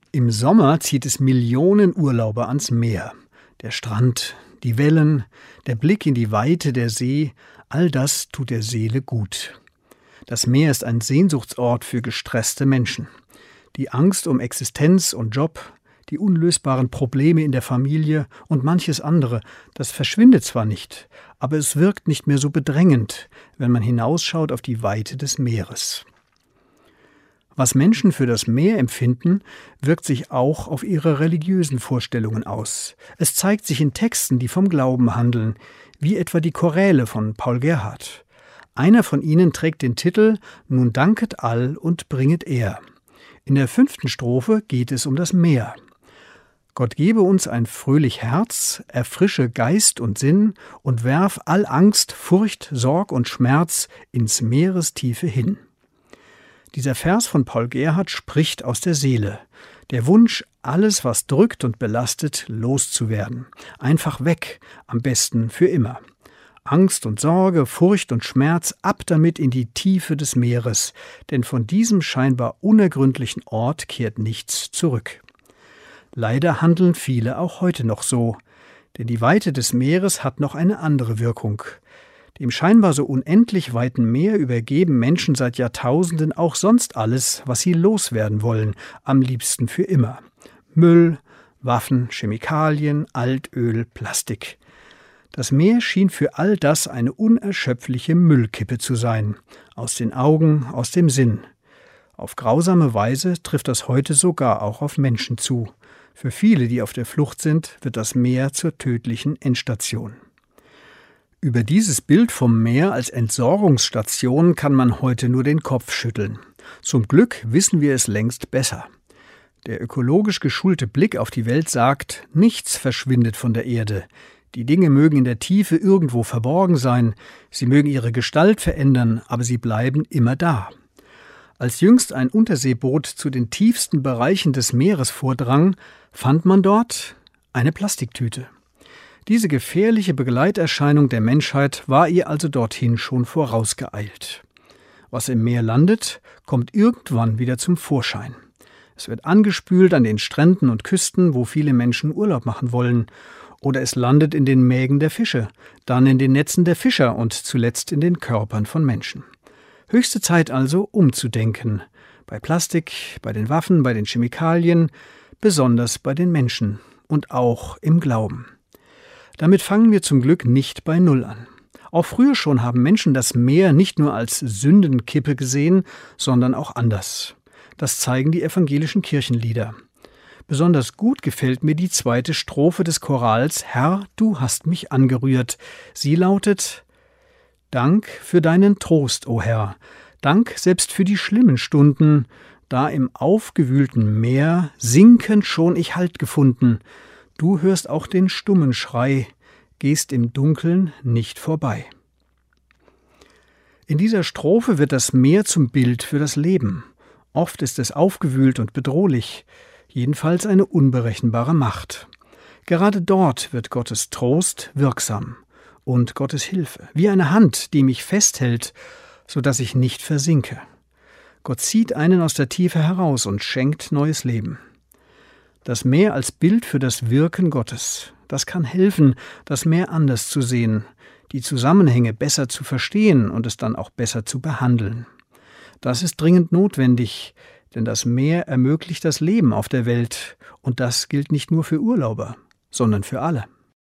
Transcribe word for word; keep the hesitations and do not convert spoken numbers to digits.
Im Sommer zieht es Millionen Urlauber ans Meer. Der Strand, die Wellen, der Blick in die Weite der See, all das tut der Seele gut. Das Meer ist ein Sehnsuchtsort für gestresste Menschen. Die Angst um Existenz und Job, die unlösbaren Probleme in der Familie und manches andere, das verschwindet zwar nicht, aber es wirkt nicht mehr so bedrängend, wenn man hinausschaut auf die Weite des Meeres. Was Menschen für das Meer empfinden, wirkt sich auch auf ihre religiösen Vorstellungen aus. Es zeigt sich in Texten, die vom Glauben handeln, wie etwa die Choräle von Paul Gerhardt. Einer von ihnen trägt den Titel »Nun danket all und bringet Ehr«. In der fünften Strophe geht es um das Meer. Gott gebe uns ein fröhlich Herz, erfrische Geist und Sinn und werf all Angst, Furcht, Sorg und Schmerz ins Meerestiefe hin. Dieser Vers von Paul Gerhardt spricht aus der Seele. Der Wunsch, alles, was drückt und belastet, loszuwerden. Einfach weg, am besten für immer. Angst und Sorge, Furcht und Schmerz, ab damit in die Tiefe des Meeres, denn von diesem scheinbar unergründlichen Ort kehrt nichts zurück. Leider handeln viele auch heute noch so, denn die Weite des Meeres hat noch eine andere Wirkung. Dem scheinbar so unendlich weiten Meer übergeben Menschen seit Jahrtausenden auch sonst alles, was sie loswerden wollen, am liebsten für immer. Müll, Waffen, Chemikalien, Altöl, Plastik. Das Meer schien für all das eine unerschöpfliche Müllkippe zu sein, aus den Augen, aus dem Sinn. Auf grausame Weise trifft das heute sogar auch auf Menschen zu. Für viele, die auf der Flucht sind, wird das Meer zur tödlichen Endstation. Über dieses Bild vom Meer als Entsorgungsstation kann man heute nur den Kopf schütteln. Zum Glück wissen wir es längst besser. Der ökologisch geschulte Blick auf die Welt sagt, nichts verschwindet von der Erde. Die Dinge mögen in der Tiefe irgendwo verborgen sein, sie mögen ihre Gestalt verändern, aber sie bleiben immer da. Als jüngst ein Unterseeboot zu den tiefsten Bereichen des Meeres vordrang, fand man dort eine Plastiktüte. Diese gefährliche Begleiterscheinung der Menschheit war ihr also dorthin schon vorausgeeilt. Was im Meer landet, kommt irgendwann wieder zum Vorschein. Es wird angespült an den Stränden und Küsten, wo viele Menschen Urlaub machen wollen. Oder es landet in den Mägen der Fische, dann in den Netzen der Fischer und zuletzt in den Körpern von Menschen. Höchste Zeit also, umzudenken. Bei Plastik, bei den Waffen, bei den Chemikalien, besonders bei den Menschen und auch im Glauben. Damit fangen wir zum Glück nicht bei Null an. Auch früher schon haben Menschen das Meer nicht nur als Sündenkippe gesehen, sondern auch anders. Das zeigen die evangelischen Kirchenlieder. Besonders gut gefällt mir die zweite Strophe des Chorals »Herr, du hast mich angerührt«. Sie lautet: »Dank für deinen Trost, o Herr, Dank selbst für die schlimmen Stunden, da im aufgewühlten Meer sinkend schon ich Halt gefunden. Du hörst auch den stummen Schrei, gehst im Dunkeln nicht vorbei.« In dieser Strophe wird das Meer zum Bild für das Leben. Oft ist es aufgewühlt und bedrohlich, jedenfalls eine unberechenbare Macht. Gerade dort wird Gottes Trost wirksam und Gottes Hilfe, wie eine Hand, die mich festhält, sodass ich nicht versinke. Gott zieht einen aus der Tiefe heraus und schenkt neues Leben. Das Meer als Bild für das Wirken Gottes, das kann helfen, das Meer anders zu sehen, die Zusammenhänge besser zu verstehen und es dann auch besser zu behandeln. Das ist dringend notwendig, denn das Meer ermöglicht das Leben auf der Welt und das gilt nicht nur für Urlauber, sondern für alle.